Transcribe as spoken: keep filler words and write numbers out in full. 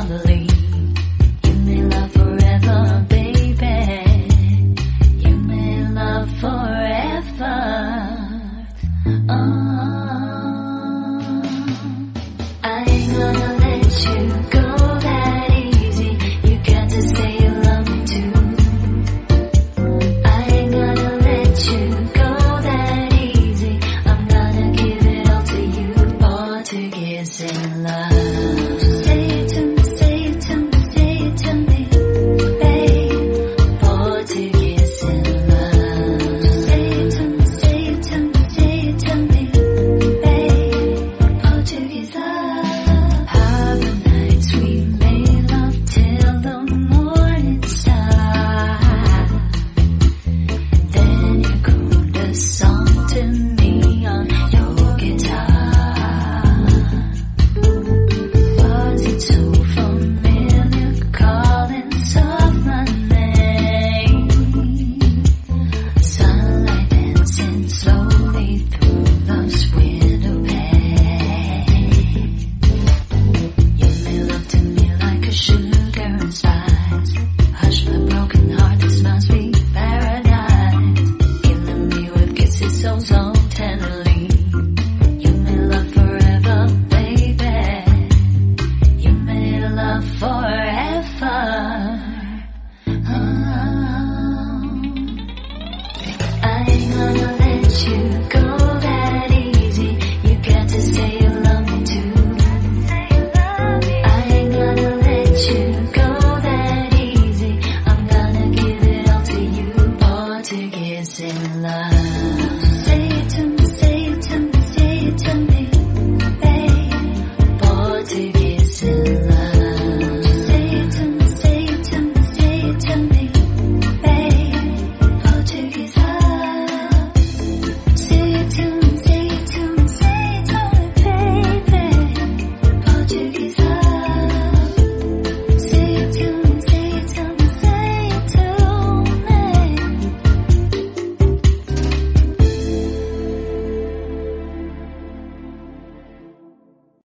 believe you may love forever, baby. You may love forever. Oh, I ain't gonna let you go that easy. You got to say you love me too. I ain't gonna let you go that easy. I'm gonna give it all to you. Portuguese in love.